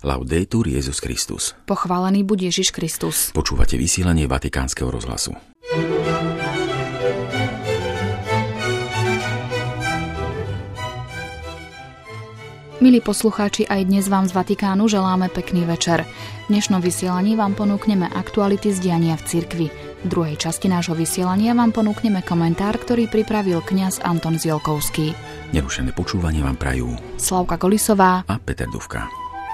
Laudetur Jesus Christus. Pochválený buď Ježiš Kristus. Počúvate vysielanie Vatikánskeho rozhlasu. Milí poslucháči, aj dnes vám z Vatikánu želáme pekný večer. V dnešnom vysielaní vám ponúkneme aktuality z diania v cirkvi. V druhej časti nášho vysielania vám ponúkneme komentár, ktorý pripravil kňaz Anton Zielkovský. Nerušené počúvanie vám prajú Slavka Kolisová a Peter Dufka.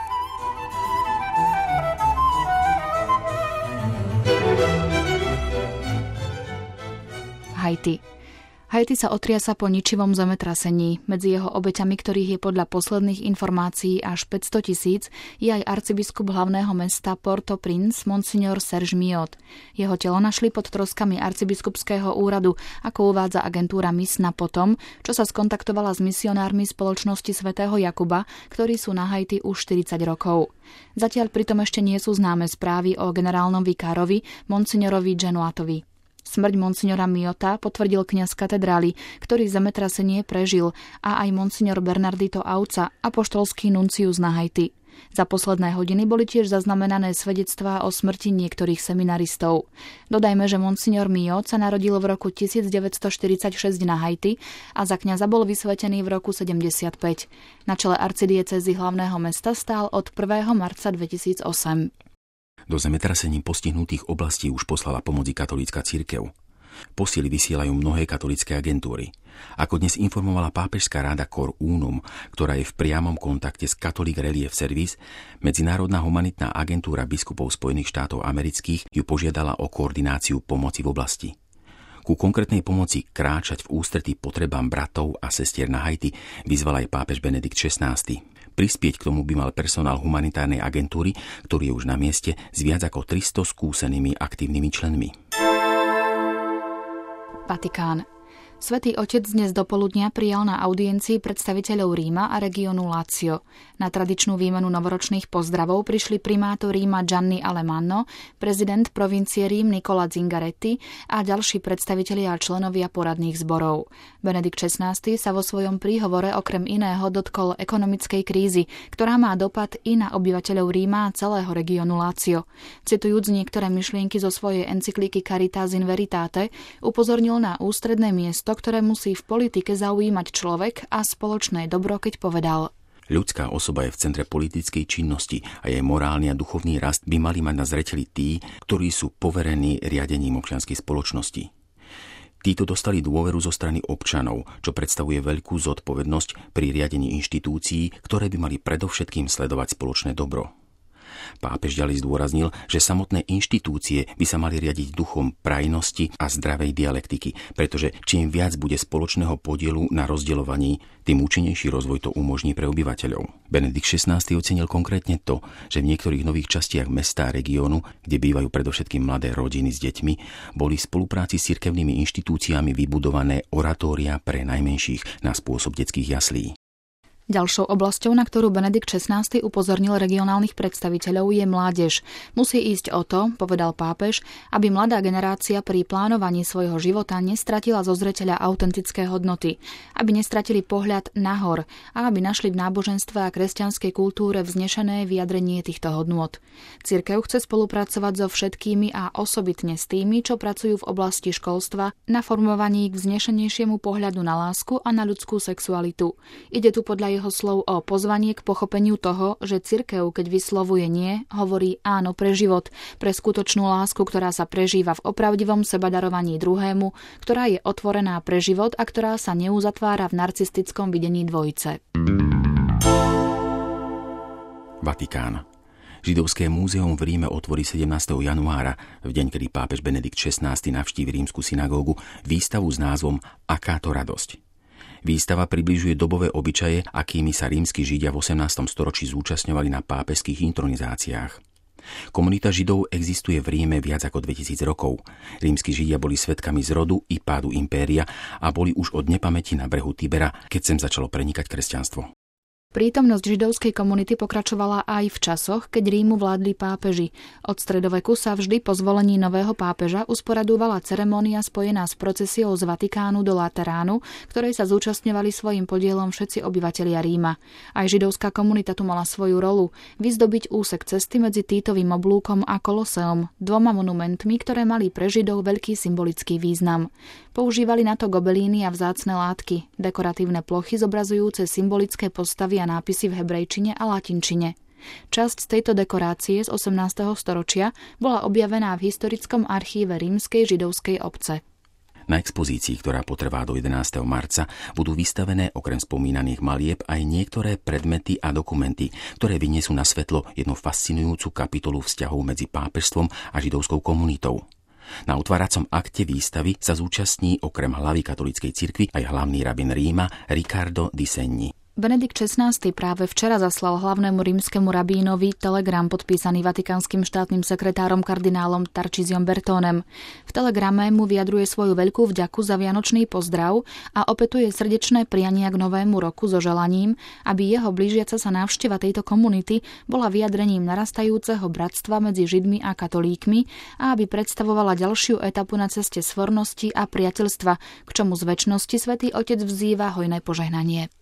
Haiti. Haiti sa otriasa po ničivom zemetrasení. Medzi jeho obeťami, ktorých je podľa posledných informácií až 500 000, je aj arcibiskup hlavného mesta Port-au-Prince, monsignor Serge Miot. Jeho telo našli pod troskami arcibiskupského úradu, ako uvádza agentúra MISNA potom, čo sa skontaktovala s misionármi spoločnosti svätého Jakuba, ktorí sú na Haiti už 40 rokov. Zatiaľ pritom ešte nie sú známe správy o generálnom vikárovi, monsignorovi Genuatovi. Smrť monsignora Miota potvrdil kňaz katedrály, ktorý zemetrasenie prežil, a aj monsignor Bernardito Auca, apoštolský nuncius na Haiti. Za posledné hodiny boli tiež zaznamenané svedectvá o smrti niektorých seminaristov. Dodajme, že monsignor Miot sa narodil v roku 1946 na Haiti a za kňaza bol vysvetený v roku 75. Na čele arcidiecézy hlavného mesta stál od 1. marca 2008. Do zemetrasením postihnutých oblastí už poslala pomoci katolícka cirkev. Posily vysielajú mnohé katolícke agentúry. Ako dnes informovala pápežská rada Cor Unum, ktorá je v priamom kontakte s Catholic Relief Service, Medzinárodná humanitná agentúra biskupov Spojených štátov amerických ju požiadala o koordináciu pomoci v oblasti. Ku konkrétnej pomoci kráčať v ústretí potrebám bratov a sestier na Haiti vyzval aj pápež Benedikt XVI. Prispieť k tomu by mal personál humanitárnej agentúry, ktorý je už na mieste s viac ako 300 skúsenými aktívnymi členmi. Vatikán. Svätý Otec dnes dopoludnia prijal na audiencii predstaviteľov Ríma a regiónu Lazio. Na tradičnú výmenu novoročných pozdravov prišli primátor Ríma Gianni Alemanno, prezident provincie Rím Nicola Zingaretti a ďalší predstavitelia a členovia poradných zborov. Benedikt XVI sa vo svojom príhovore okrem iného dotkol ekonomickej krízy, ktorá má dopad i na obyvateľov Ríma a celého regiónu Lazio. Citujúc niektoré myšlienky zo svojej encyklíky Caritas in Veritate, upozornil na ústredné miesto, ktoré musí v politike zaujímať človek a spoločné dobro, keď povedal: Ľudská osoba je v centre politickej činnosti a jej morálny a duchovný rast by mali mať na zreteli tí, ktorí sú poverení riadením občianskej spoločnosti. Títo dostali dôveru zo strany občanov, čo predstavuje veľkú zodpovednosť pri riadení inštitúcií, ktoré by mali predovšetkým sledovať spoločné dobro. Pápež ďalej zdôraznil, že samotné inštitúcie by sa mali riadiť duchom prajnosti a zdravej dialektiky, pretože čím viac bude spoločného podielu na rozdeľovaní, tým účinnejší rozvoj to umožní pre obyvateľov. Benedikt XVI ocenil konkrétne to, že v niektorých nových častiach mesta a regiónu, kde bývajú predovšetkým mladé rodiny s deťmi, boli v spolupráci s cirkevnými inštitúciami vybudované oratória pre najmenších na spôsob detských jaslí. Ďalšou oblasťou, na ktorú Benedikt XVI upozornil regionálnych predstaviteľov, je mládež. Musí ísť o to, povedal pápež, aby mladá generácia pri plánovaní svojho života nestratila zo zreteľa autentické hodnoty, aby nestratili pohľad nahor a aby našli v náboženstve a kresťanskej kultúre vznešené vyjadrenie týchto hodnôt. Cirkev chce spolupracovať so všetkými a osobitne s tými, čo pracujú v oblasti školstva, na formovaní k vznešenejšiemu pohľadu na lásku a na ľudskú sexualitu. Ide tu podľa jeho slov o pozvanie k pochopeniu toho, že cirkev, keď vyslovuje nie, hovorí áno pre život, pre skutočnú lásku, ktorá sa prežíva v opravdivom sebadarovaní druhému, ktorá je otvorená pre život a ktorá sa neuzatvára v narcistickom videní dvojice. Vatikán. Židovské múzeum v Ríme otvorí 17. januára, v deň, kedy pápež Benedikt XVI navštívi rímsku synagógu, výstavu s názvom Akáto radosť. Výstava približuje dobové obyčaje, akými sa rímski Židia v 18. storočí zúčastňovali na pápežských intronizáciách. Komunita Židov existuje v Ríme viac ako 2000 rokov. Rímski Židia boli svedkami zrodu i pádu impéria a boli už od nepamäti na brehu Tibera, keď sem začalo prenikať kresťanstvo. Prítomnosť židovskej komunity pokračovala aj v časoch, keď Rímu vládli pápeži. Od stredoveku sa vždy po zvolení nového pápeža usporadúvala ceremónia spojená s procesiou z Vatikánu do Lateránu, ktorej sa zúčastňovali svojím podielom všetci obyvatelia Ríma. Aj židovská komunita tu mala svoju rolu vyzdobiť úsek cesty medzi Títovým oblúkom a Koloseom, dvoma monumentmi, ktoré mali pre Židov veľký symbolický význam. Používali na to gobelíny a vzácne látky, dekoratívne plochy zobrazujúce symbolické postavy a nápisy v hebrejčine a latinčine. Časť z tejto dekorácie z 18. storočia bola objavená v historickom archíve rímskej židovskej obce. Na expozícii, ktorá potrvá do 11. marca, budú vystavené okrem spomínaných malieb aj niektoré predmety a dokumenty, ktoré vyniesú na svetlo jednu fascinujúcu kapitolu vzťahov medzi pápežstvom a židovskou komunitou. Na otváracom akte výstavy sa zúčastní okrem hlavy katolíckej cirkvi aj hlavný rabín Ríma Riccardo di Segni. Benedikt XVI práve včera zaslal hlavnému rímskemu rabínovi telegram podpísaný vatikánskym štátnym sekretárom kardinálom Tarcisiom Bertónem. V telegrame mu vyjadruje svoju veľkú vďaku za vianočný pozdrav a opetuje srdečné priania k novému roku so želaním, aby jeho blížiaca sa návšteva tejto komunity bola vyjadrením narastajúceho bratstva medzi Židmi a katolíkmi a aby predstavovala ďalšiu etapu na ceste svornosti a priateľstva, k čomu z večnosti Svätý Otec vzýva hojné požehnanie.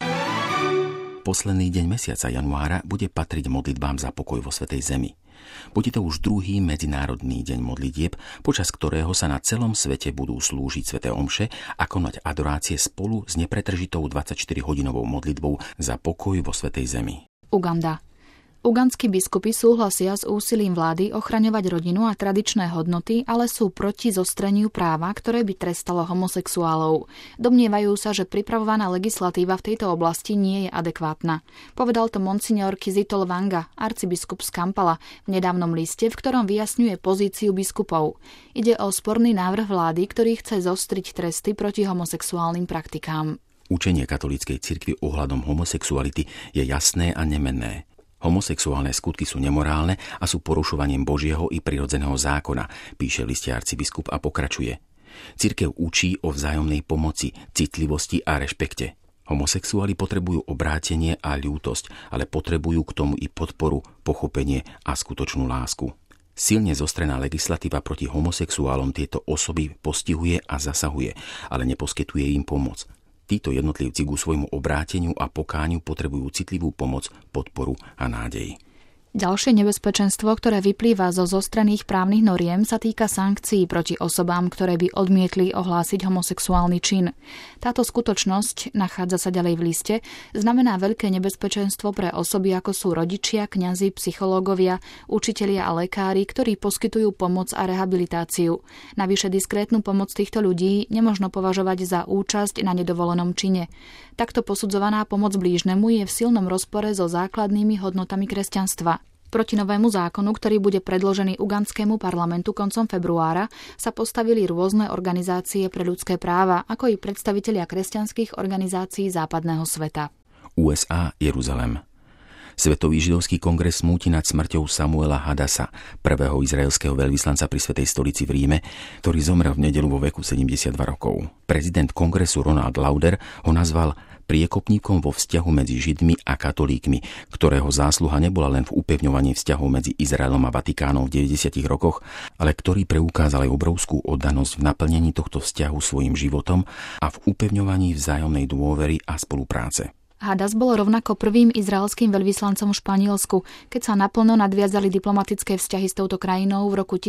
Posledný deň mesiaca januára bude patriť modlitbám za pokoj vo Svätej Zemi. Bude to už druhý medzinárodný deň modlitieb, počas ktorého sa na celom svete budú slúžiť sväté omše a konať adorácie spolu s nepretržitou 24-hodinovou modlitbou za pokoj vo Svätej Zemi. Uganda. Ugandskí biskupy súhlasia s úsilím vlády ochraňovať rodinu a tradičné hodnoty, ale sú proti zostreniu práva, ktoré by trestalo homosexuálov. Domnievajú sa, že pripravovaná legislatíva v tejto oblasti nie je adekvátna. Povedal to monsignor Kizito Lwanga, arcibiskup z Kampala, v nedávnom liste, v ktorom vyjasňuje pozíciu biskupov. Ide o sporný návrh vlády, ktorý chce zostriť tresty proti homosexuálnym praktikám. Učenie katolíckej cirkvi ohľadom homosexuality je jasné a nemenné. Homosexuálne skutky sú nemorálne a sú porušovaním Božieho i prirodzeného zákona, píše liste arcibiskup a pokračuje. Cirkev učí o vzájomnej pomoci, citlivosti a rešpekte. Homosexuáli potrebujú obrátenie a ľútosť, ale potrebujú k tomu i podporu, pochopenie a skutočnú lásku. Silne zostrená legislatíva proti homosexuálom tieto osoby postihuje a zasahuje, ale neposkytuje im pomoc. Títo jednotlivci ku svojmu obráteniu a pokániu potrebujú citlivú pomoc, podporu a nádej. Ďalšie nebezpečenstvo, ktoré vyplýva zo zostrených právnych noriem, sa týka sankcií proti osobám, ktoré by odmietli ohlásiť homosexuálny čin. Táto skutočnosť, nachádza sa ďalej v liste, znamená veľké nebezpečenstvo pre osoby, ako sú rodičia, kňazi, psychológovia, učitelia a lekári, ktorí poskytujú pomoc a rehabilitáciu. Navyše diskrétnu pomoc týchto ľudí nemožno považovať za účasť na nedovolenom čine. Takto posudzovaná pomoc blížnemu je v silnom rozpore so základnými hodnotami kresťanstva. Proti novému zákonu, ktorý bude predložený ugandskému parlamentu koncom februára, sa postavili rôzne organizácie pre ľudské práva, ako i predstavitelia kresťanských organizácií západného sveta. USA, Jeruzalem. Svetový židovský kongres smúti nad smrťou Samuela Hadasa, prvého izraelského veľvyslanca pri Svätej stolici v Ríme, ktorý zomrel v nedeľu vo veku 72 rokov. Prezident kongresu Ronald Lauder ho nazval priekopníkom vo vzťahu medzi Židmi a katolíkmi, ktorého zásluha nebola len v upevňovaní vzťahov medzi Izraelom a Vatikánom v 90. rokoch, ale ktorý preukázal aj obrovskú oddanosť v naplnení tohto vzťahu svojim životom a v upevňovaní vzájomnej dôvery a spolupráce. Hadas bol rovnako prvým izraelským veľvyslancom v Španielsku, keď sa naplno nadviazali diplomatické vzťahy s touto krajinou v roku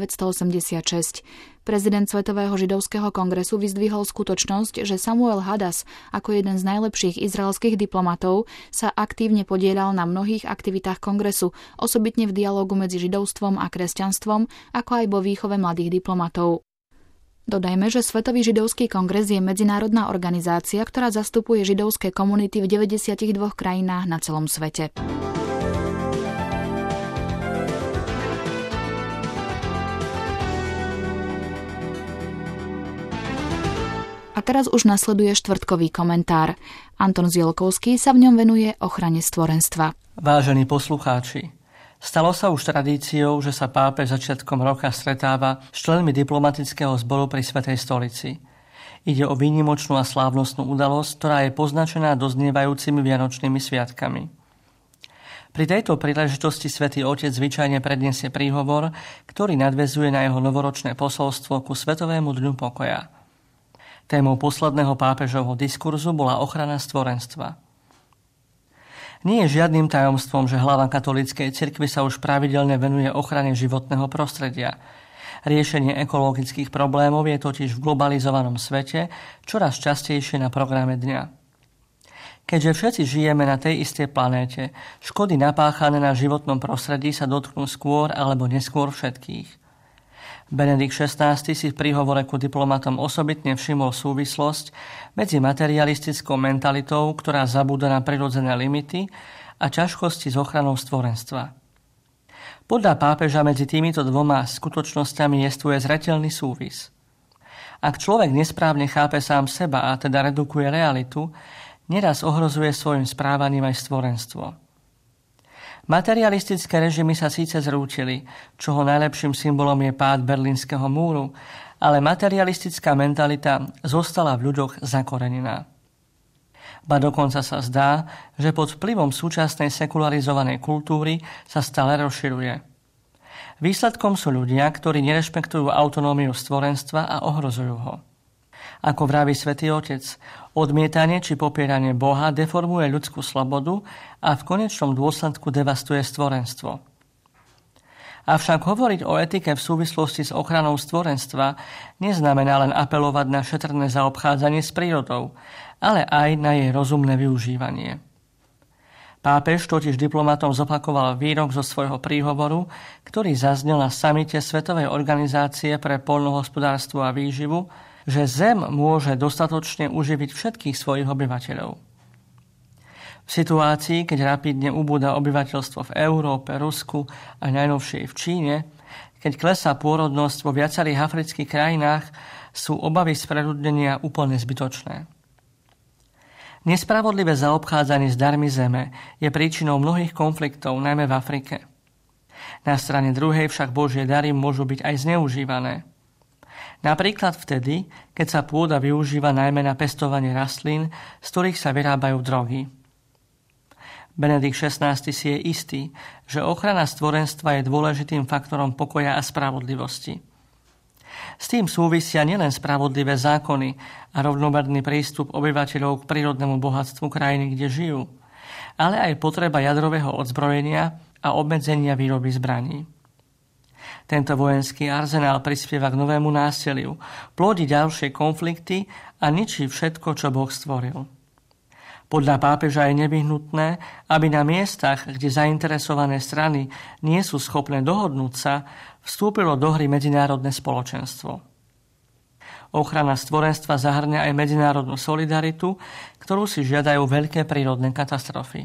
1986. Prezident Svetového židovského kongresu vyzdvihol skutočnosť, že Samuel Hadas, ako jeden z najlepších izraelských diplomatov, sa aktívne podieľal na mnohých aktivitách kongresu, osobitne v dialógu medzi židovstvom a kresťanstvom, ako aj vo výchove mladých diplomatov. Dodajme, že Svetový židovský kongres je medzinárodná organizácia, ktorá zastupuje židovské komunity v 92 krajinách na celom svete. A teraz už nasleduje štvrtkový komentár. Anton Zielkovský sa v ňom venuje ochrane stvorenstva. Vážení poslucháči, stalo sa už tradíciou, že sa pápež začiatkom roka stretáva s členmi diplomatického zboru pri Svätej stolici. Ide o výnimočnú a slávnostnú udalosť, ktorá je poznačená doznievajúcimi vianočnými sviatkami. Pri tejto príležitosti Svätý Otec zvyčajne predniesie príhovor, ktorý nadväzuje na jeho novoročné posolstvo ku Svetovému dňu pokoja. Témou posledného pápežovho diskurzu bola ochrana stvorenstva. Nie je žiadnym tajomstvom, že hlava katolíckej cirkvi sa už pravidelne venuje ochrane životného prostredia. Riešenie ekologických problémov je totiž v globalizovanom svete čoraz častejšie na programe dňa. Keďže všetci žijeme na tej istej planéte, škody napáchané na životnom prostredí sa dotknú skôr alebo neskôr všetkých. Benedikt XVI si v príhovore ku diplomatom osobitne všimol súvislosť medzi materialistickou mentalitou, ktorá zabúda na prirodzené limity, a ťažkosti s ochranou stvorenstva. Podľa pápeža medzi týmito dvoma skutočnosťami jestvuje zreteľný súvis. Ak človek nesprávne chápe sám seba a teda redukuje realitu, neraz ohrozuje svojim správaním aj stvorenstvo. Materialistické režimy sa síce zrútili, čoho najlepším symbolom je pád Berlínskeho múru, ale materialistická mentalita zostala v ľuďoch zakorenená. Ba dokonca sa zdá, že pod vplyvom súčasnej sekularizovanej kultúry sa stále rozširuje. Výsledkom sú ľudia, ktorí nerešpektujú autonómiu stvorenstva a ohrozujú ho. Ako vraví Svätý Otec, odmietanie či popieranie Boha deformuje ľudskú slobodu a v konečnom dôsledku devastuje stvorenstvo. Avšak hovoriť o etike v súvislosti s ochranou stvorenstva neznamená len apelovať na šetrné zaobchádzanie s prírodou, ale aj na jej rozumné využívanie. Pápež totiž diplomatom zopakoval výrok zo svojho príhovoru, ktorý zaznel na samite Svetovej organizácie pre poľnohospodárstvo a výživu, že Zem môže dostatočne uživiť všetkých svojich obyvateľov. V situácii, keď rapidne ubúda obyvateľstvo v Európe, Rusku a najnovšie v Číne, keď klesá pôrodnosť vo viacerých afrických krajinách, sú obavy z preľudnenia úplne zbytočné. Nespravodlivé zaobchádzanie s darmi zeme je príčinou mnohých konfliktov, najmä v Afrike. Na strane druhej však Božie dary môžu byť aj zneužívané. Napríklad vtedy, keď sa pôda využíva najmä na pestovanie rastlín, z ktorých sa vyrábajú drogy. Benedikt XVI si je istý, že ochrana stvorenstva je dôležitým faktorom pokoja a spravodlivosti. S tým súvisia nielen spravodlivé zákony a rovnomerný prístup obyvateľov k prírodnému bohatstvu krajiny, kde žijú, ale aj potreba jadrového odzbrojenia a obmedzenia výroby zbraní. Tento vojenský arzenál prispieva k novému násiliu, plodí ďalšie konflikty a ničí všetko, čo Boh stvoril. Podľa pápeža je nevyhnutné, aby na miestach, kde zainteresované strany nie sú schopné dohodnúť sa, vstúpilo do hry medzinárodné spoločenstvo. Ochrana stvorenstva zahŕňa aj medzinárodnú solidaritu, ktorú si žiadajú veľké prírodné katastrofy.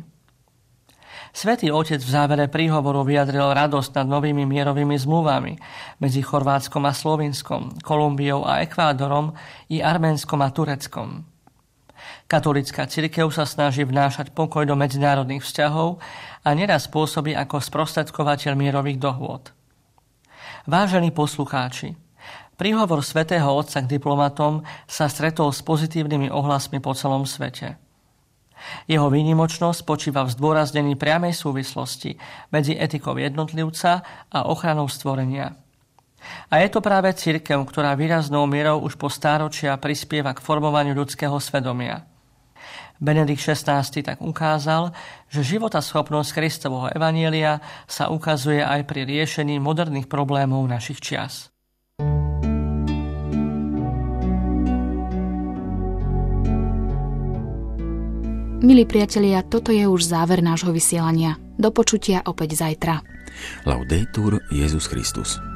Svätý Otec v závere príhovoru vyjadril radosť nad novými mierovými zmluvami medzi Chorvátskom a Slovinskom, Kolumbiou a Ekvádorom i Arménskom a Tureckom. Katolícka cirkev sa snaží vnášať pokoj do medzinárodných vzťahov a neraz pôsobí ako sprostredkovateľ mierových dohôd. Vážení poslucháči, príhovor svätého Otca k diplomatom sa stretol s pozitívnymi ohlasmi po celom svete. Jeho výnimočnosť spočíva v zdôraznení priamej súvislosti medzi etikou jednotlivca a ochranou stvorenia. A je to práve cirkev, ktorá výraznou mierou už po stáročia prispieva k formovaniu ľudského svedomia. Benedikt XVI tak ukázal, že životaschopnosť Kristovho evanjelia sa ukazuje aj pri riešení moderných problémov našich čias. Milí priatelia, toto je už záver nášho vysielania. Do počutia opäť zajtra. Laudetur Jesus Christus.